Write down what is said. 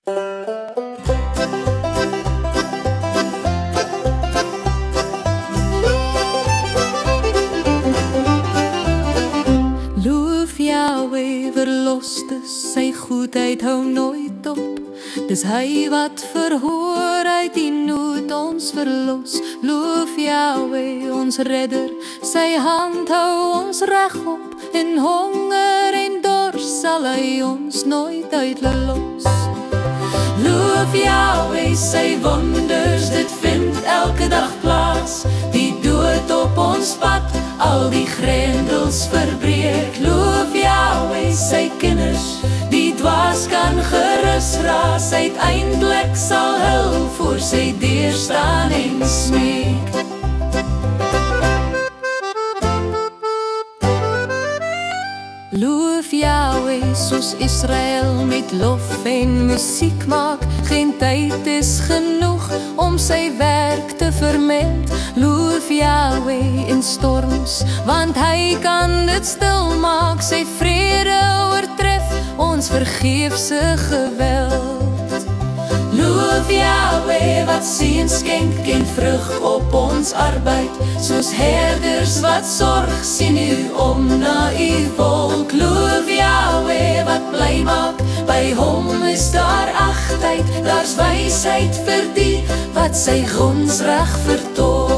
Loof Yahweh, verlostes, sy goedheid hou nooit op. Dis hy wat verhoor uit die nood ons verlos. Loof Yahweh, ons redder, sy hand hou ons regop. In honger en dors sal hy ons nooit uitlos. Loof Yahweh, sy wonders, dit vind elke dag plaas. Die dood op ons pad, al die grendels verbreek. Loof Yahweh, sy kinders, die dwaas kan gerus raas. Uiteindelik sal hul voor sy deur staan en smeek. Loof Yahweh, soos Israel met lof en musiek maak. Geen tyd is genoeg om sy werk te vermeld. Loof Yahweh in storms, want hy kan dit stil maak. Sy vrede oortref ons vergeefse geweld. Loof Yahweh wat seën skenk en vrug op ons arbeid. Soos herders wat sorg, sien u om na u volk. Loof Yahweh wat bly maak, by hom is daar agtheid. Daar's wysheid vir die wat sy guns reg vertoon.